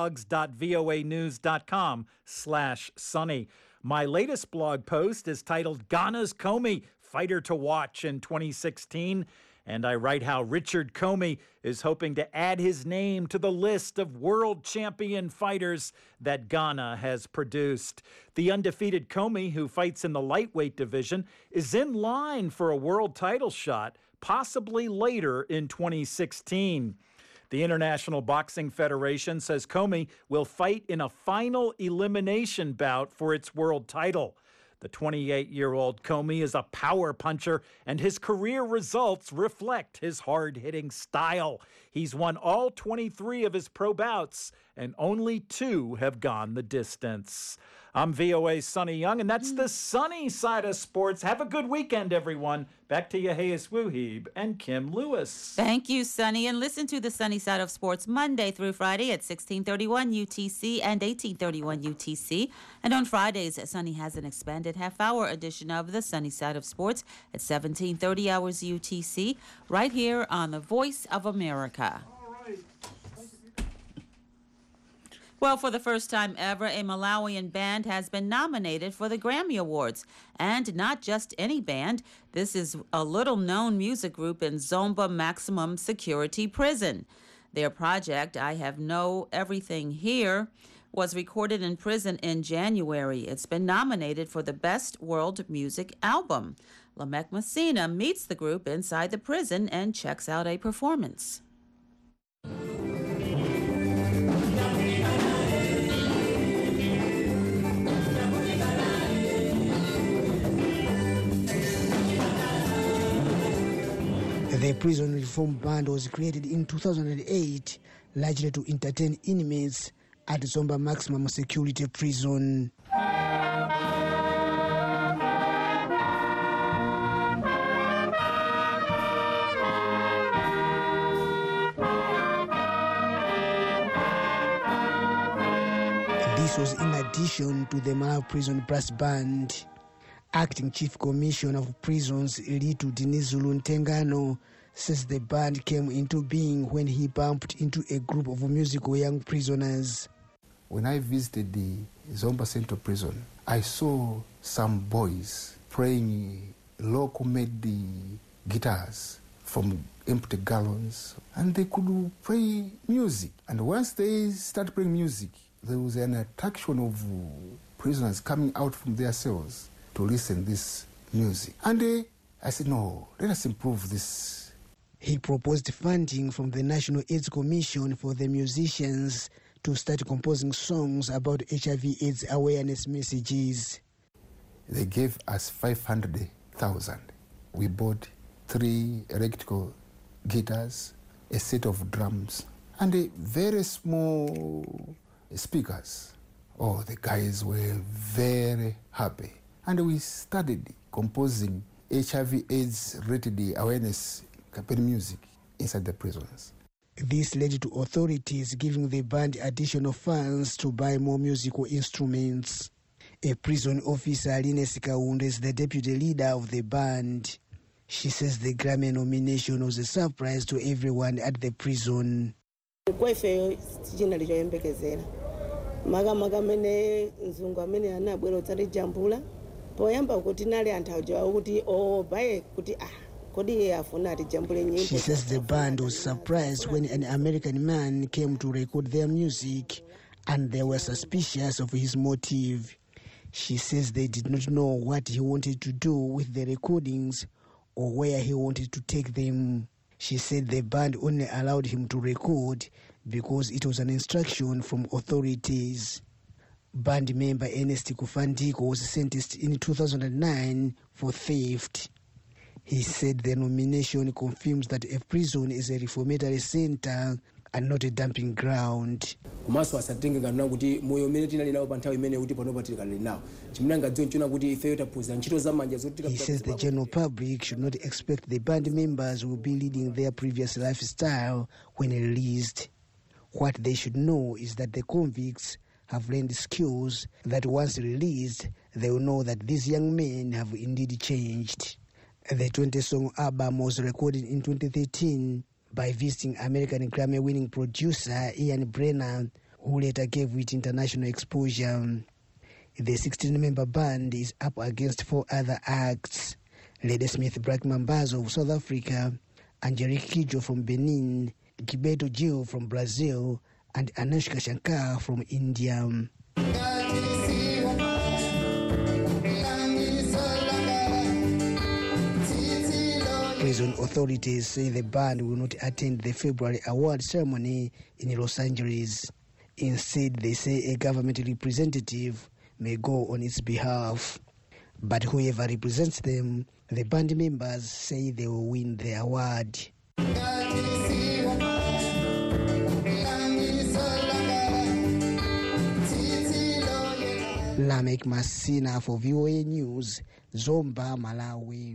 blogs.voanews.com/sunny. My latest blog post is titled Ghana's Comey, Fighter to Watch in 2016. And I write how Richard Comey is hoping to add his name to the list of world champion fighters that Ghana has produced. The undefeated Comey, who fights in the lightweight division, is in line for a world title shot, possibly later in 2016. The International Boxing Federation says Comey will fight in a final elimination bout for its world title. The 28-year-old Comey is a power puncher, and his career results reflect his hard-hitting style. He's won all 23 of his pro bouts, and only 2 have gone the distance. I'm VOA's Sonny Young, and that's the sunny side of sports. Have a good weekend, everyone. Back to Yahayas Wuhib and Kim Lewis. Thank you, Sonny. And listen to the Sunny Side of Sports Monday through Friday at 1631 UTC and 1831 UTC. And on Fridays, Sonny has an expanded half-hour edition of the Sunny Side of Sports at 1730 hours UTC, right here on the Voice of America. Well, for the first time ever, a Malawian band has been nominated for the Grammy Awards. And not just any band. This is a little-known music group in Zomba Maximum Security Prison. Their project, I Have Know Everything Here, was recorded in prison in January. It's been nominated for the Best World Music Album. Lamek Messina meets the group inside the prison and checks out a performance. The Prison Reform Band was created in 2008, largely to entertain inmates at Zomba Maximum Security Prison. This was in addition to the Malawi Prison Brass Band. Acting Chief Commissioner of Prisons, Litu Dinizulu Ntengano, says the band came into being when he bumped into a group of musical young prisoners. When I visited the Zomba Central Prison, I saw some boys playing local-made guitars from empty gallons, and they could play music. And once they started playing music, there was an attraction of prisoners coming out from their cells to listen to this music. And I said, no, let us improve this. He proposed funding from the National AIDS Commission for the musicians to start composing songs about HIV/AIDS awareness messages. They gave us 500,000. We bought 3 electrical guitars, a set of drums, and a very small speakers. Oh, the guys were very happy. And we started composing HIV/AIDS related awareness campaign music inside the prisons. This led to authorities giving the band additional funds to buy more musical instruments. A prison officer, Linus Kaunda, is the deputy leader of the band. She says the Grammy nomination was a surprise to everyone at the prison. She says the band was surprised when an American man came to record their music and they were suspicious of his motive. She says they did not know what he wanted to do with the recordings or where he wanted to take them. She said the band only allowed him to record because it was an instruction from authorities. Band member Ernest Kufandiko was sentenced in 2009 for theft. He said the nomination confirms that a prison is a reformatory center and not a dumping ground. He says the general public should not expect the band members will be leading their previous lifestyle when released. What they should know is that the convicts have learned skills that once released, they will know that these young men have indeed changed. The 20-song album was recorded in 2013 by visiting American Grammy-winning producer Ian Brenner, who later gave it international exposure. The 16-member band is up against 4 other acts: Ladysmith Black Mambazo of South Africa, Angelique Kidjo from Benin, Gilberto Gil from Brazil, and Anushka Shankar from India. Prison authorities say the band will not attend the February award ceremony in Los Angeles. Instead, they say a government representative may go on its behalf. But whoever represents them, the band members say they will win the award. Lamek Masina for VOA News, Zomba, Malawi.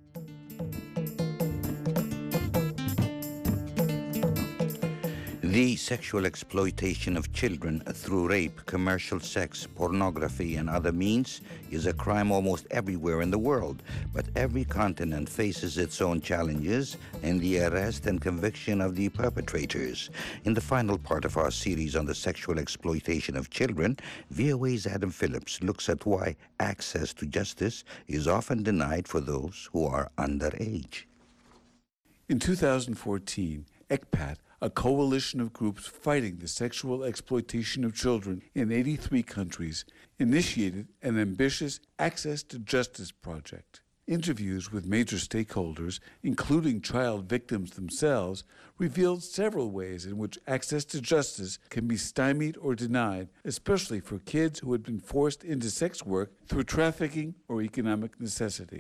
The sexual exploitation of children through rape, commercial sex, pornography, and other means is a crime almost everywhere in the world. But every continent faces its own challenges in the arrest and conviction of the perpetrators. In the final part of our series on the sexual exploitation of children, VOA's Adam Phillips looks at why access to justice is often denied for those who are underage. In 2014, ECPAT, a coalition of groups fighting the sexual exploitation of children in 83 countries, initiated an ambitious Access to Justice project. Interviews with major stakeholders, including child victims themselves, revealed several ways in which access to justice can be stymied or denied, especially for kids who had been forced into sex work through trafficking or economic necessity.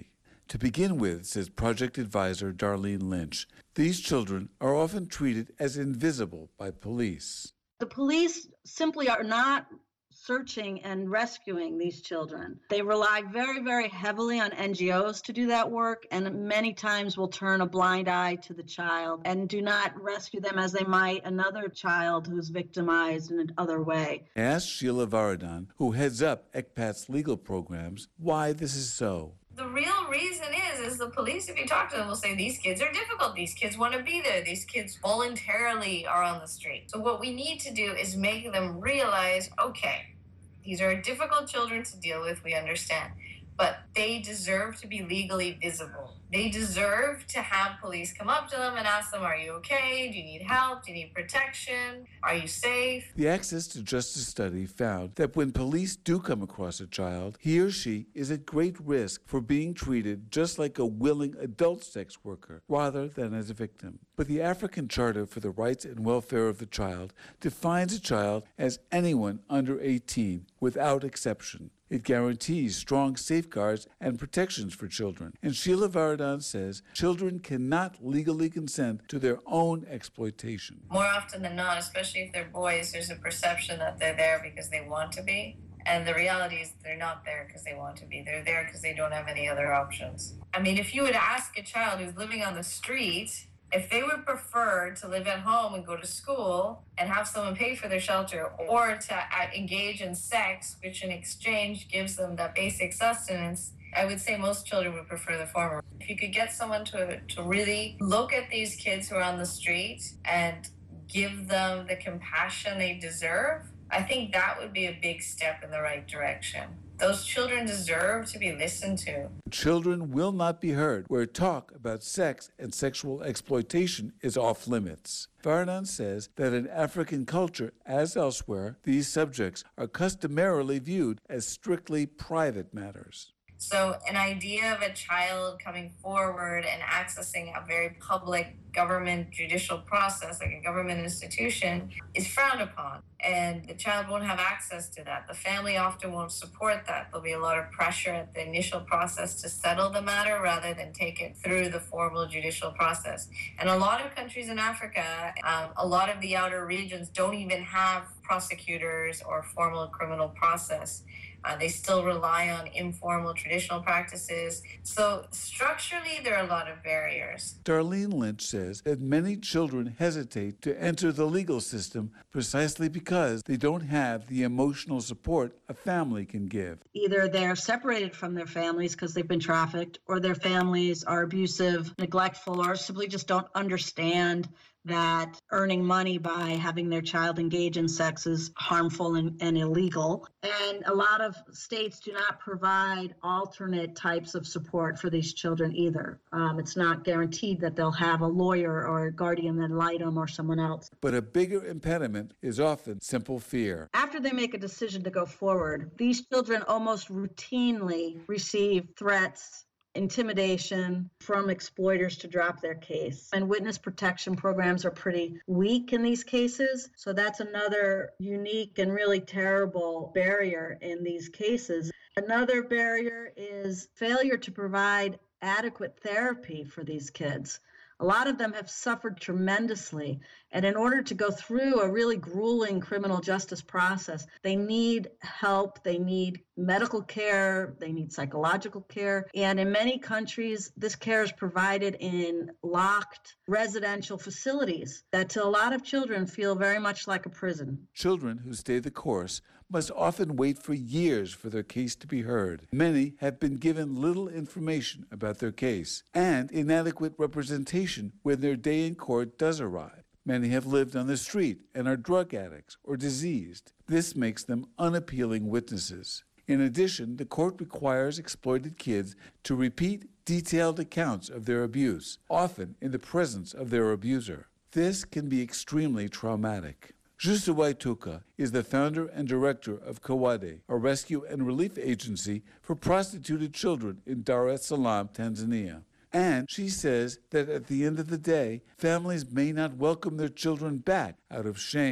To begin with, says project advisor Darlene Lynch, these children are often treated as invisible by police. The police simply are not searching and rescuing these children. They rely very, very heavily on NGOs to do that work, and many times will turn a blind eye to the child and do not rescue them as they might another child who's victimized in another way. I asked Sheila Varadan, who heads up ECPAT's legal programs, why this is so. The real reason is the police, if you talk to them, will say these kids are difficult. These kids want to be there. These kids voluntarily are on the street. So what we need to do is make them realize, okay, these are difficult children to deal with, we understand, but they deserve to be legally visible. They deserve to have police come up to them and ask them, are you okay? Do you need help? Do you need protection? Are you safe? The Access to Justice study found that when police do come across a child, he or she is at great risk for being treated just like a willing adult sex worker rather than as a victim. But the African Charter for the Rights and Welfare of the Child defines a child as anyone under 18 without exception. It guarantees strong safeguards and protections for children. And Sheila Varadan says children cannot legally consent to their own exploitation. More often than not, especially if they're boys, there's a perception that they're there because they want to be. And the reality is they're not there because they want to be. They're there because they don't have any other options. I mean, if you would ask a child who's living on the street if they would prefer to live at home and go to school and have someone pay for their shelter, or to engage in sex, which in exchange gives them that basic sustenance, I would say most children would prefer the former. If you could get someone to really look at these kids who are on the street and give them the compassion they deserve, I think that would be a big step in the right direction. Those children deserve to be listened to. Children will not be heard where talk about sex and sexual exploitation is off limits. Varadan says that in African culture, as elsewhere, these subjects are customarily viewed as strictly private matters. So an idea of a child coming forward and accessing a very public government judicial process, like a government institution, is frowned upon. And the child won't have access to that. The family often won't support that. There'll be a lot of pressure at the initial process to settle the matter rather than take it through the formal judicial process. And a lot of countries in Africa, a lot of the outer regions don't even have prosecutors or formal criminal process. They still rely on informal traditional practices. So structurally, there are a lot of barriers. Darlene Lynch says that many children hesitate to enter the legal system precisely because they don't have the emotional support a family can give. Either they're separated from their families because they've been trafficked, or their families are abusive, neglectful, or simply just don't understand that earning money by having their child engage in sex is harmful and illegal. And a lot of states do not provide alternate types of support for these children either. It's not guaranteed that they'll have a lawyer or a guardian ad litem or someone else. But a bigger impediment is often simple fear. After they make a decision to go forward, these children almost routinely receive threats, intimidation from exploiters to drop their case. And witness protection programs are pretty weak in these cases. So that's another unique and really terrible barrier in these cases. Another barrier is failure to provide adequate therapy for these kids. A lot of them have suffered tremendously, and in order to go through a really grueling criminal justice process, they need help, they need medical care, they need psychological care, and in many countries, this care is provided in locked residential facilities that to a lot of children feel very much like a prison. Children who stay the course must often wait for years for their case to be heard. Many have been given little information about their case and inadequate representation when their day in court does arrive. Many have lived on the street and are drug addicts or diseased. This makes them unappealing witnesses. In addition, the court requires exploited kids to repeat detailed accounts of their abuse, often in the presence of their abuser. This can be extremely traumatic. Jusawai Tuka is the founder and director of Kawade, a rescue and relief agency for prostituted children in Dar es Salaam, Tanzania. And she says that at the end of the day, families may not welcome their children back out of shame.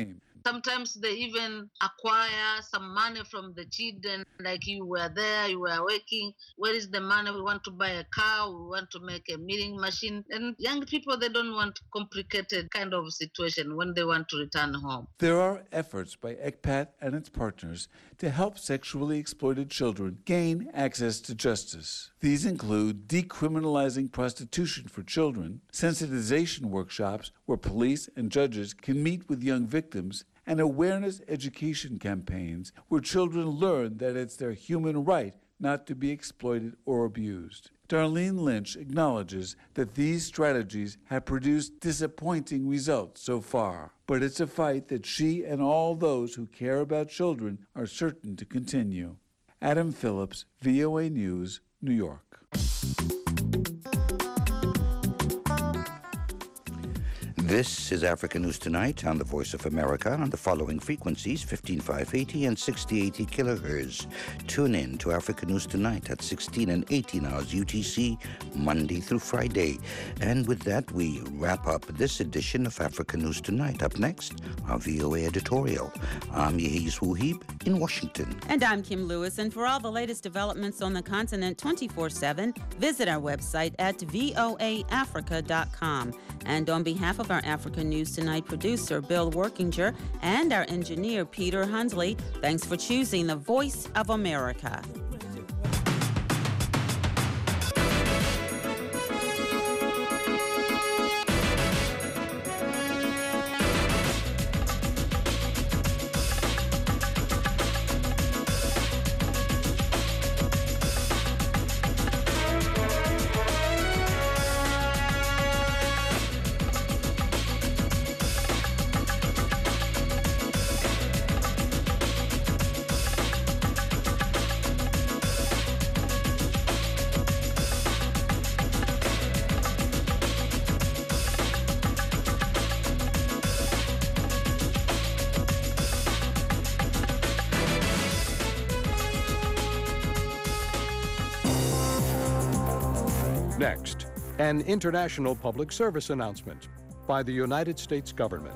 Sometimes they even acquire some money from the children, like you were there, you were working. Where is the money? We want to buy a car, we want to make a milling machine. And young people, they don't want complicated kind of situation when they want to return home. There are efforts by ECPAT and its partners to help sexually exploited children gain access to justice. These include decriminalizing prostitution for children, sensitization workshops where police and judges can meet with young victims, and awareness education campaigns where children learn that it's their human right not to be exploited or abused. Darlene Lynch acknowledges that these strategies have produced disappointing results so far, but it's a fight that she and all those who care about children are certain to continue. Adam Phillips, VOA News, New York. This is Africa News Tonight on the Voice of America on the following frequencies, 15580 and 6080 kilohertz. Tune in to Africa News Tonight at 16 and 18 hours UTC, Monday through Friday. And with that, we wrap up this edition of Africa News Tonight. Up next, our VOA editorial. I'm Yehiz Wuhib in Washington. And I'm Kim Lewis. And for all the latest developments on the continent 24/7, visit our website at voaafrica.com. And on behalf of our Africa News Tonight producer, Bill Workinger, and our engineer, Peter Hundley, thanks for choosing the Voice of America. Next, an international public service announcement by the United States government.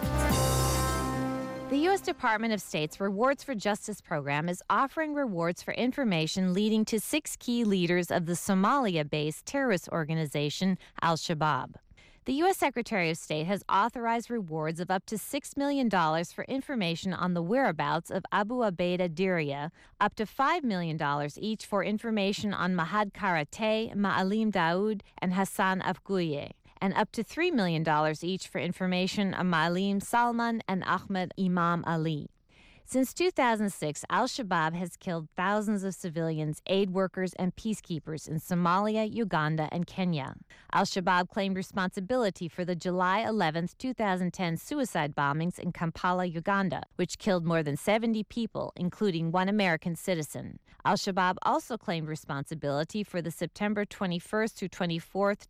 The U.S. Department of State's Rewards for Justice program is offering rewards for information leading to 6 key leaders of the Somalia-based terrorist organization, Al-Shabaab. The U.S. Secretary of State has authorized rewards of up to $6 million for information on the whereabouts of Abu Abaida Diriyah, up to $5 million each for information on Mahad Karate, Ma'alim Daoud, and Hassan Afguye, and up to $3 million each for information on Ma'alim Salman and Ahmed Imam Ali. Since 2006, Al-Shabaab has killed thousands of civilians, aid workers, and peacekeepers in Somalia, Uganda, and Kenya. Al-Shabaab claimed responsibility for the July 11, 2010 suicide bombings in Kampala, Uganda, which killed more than 70 people, including one American citizen. Al-Shabaab also claimed responsibility for the September 21st through 24th,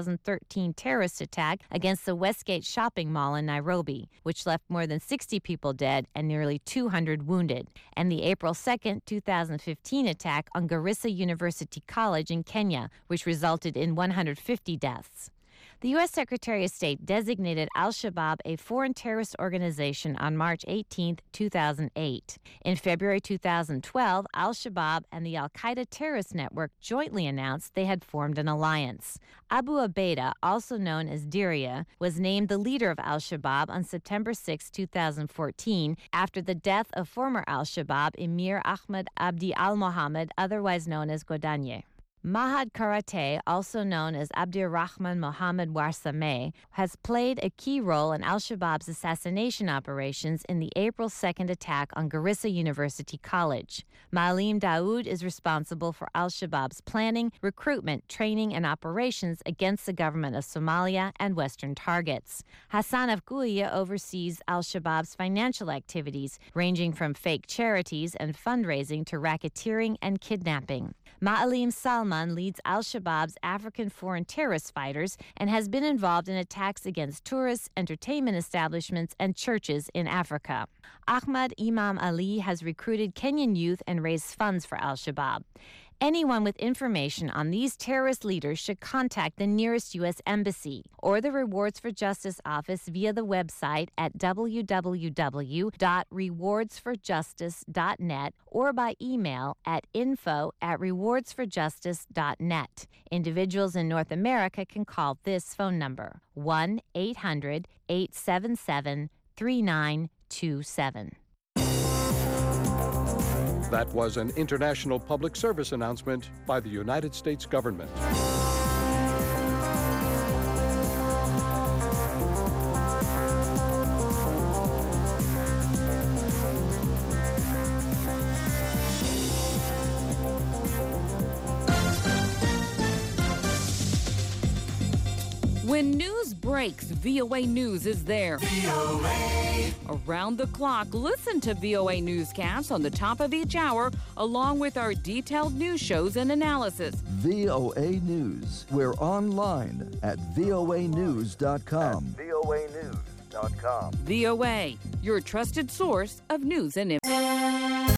2013 terrorist attack against the Westgate shopping mall in Nairobi, which left more than 60 people dead and nearly 200 wounded, and the April 2nd, 2015 attack on Garissa University College in Kenya, which resulted in 150 deaths. The U.S. Secretary of State designated Al-Shabaab a foreign terrorist organization on March 18, 2008. In February 2012, Al-Shabaab and the Al-Qaeda terrorist network jointly announced they had formed an alliance. Abu Abaida, also known as Diriyah, was named the leader of Al-Shabaab on September 6, 2014, after the death of former Al-Shabaab Emir Ahmed Abdi al-Mohammed, otherwise known as Godanye. Mahad Karate, also known as Abdirrahman Mohammed Warsameh, has played a key role in Al-Shabaab's assassination operations in the April 2nd attack on Garissa University College. Ma'alim Daoud is responsible for Al-Shabaab's planning, recruitment, training, and operations against the government of Somalia and Western targets. Hassan Afguye oversees Al-Shabaab's financial activities, ranging from fake charities and fundraising to racketeering and kidnapping. Ma'alim Salman leads Al-Shabaab's African foreign terrorist fighters and has been involved in attacks against tourists, entertainment establishments, and churches in Africa. Ahmed Imam Ali has recruited Kenyan youth and raised funds for Al-Shabaab. Anyone with information on these terrorist leaders should contact the nearest U.S. embassy or the Rewards for Justice office via the website at www.rewardsforjustice.net or by email at info@rewardsforjustice.net. Individuals in North America can call this phone number, 1-800-877-3927. That was an international public service announcement by the United States government. When news breaks, VOA News is there. VOA. Around the clock, listen to VOA Newscasts on the top of each hour, along with our detailed news shows and analysis. VOA News. We're online at voanews.com. VOA, your trusted source of news and information.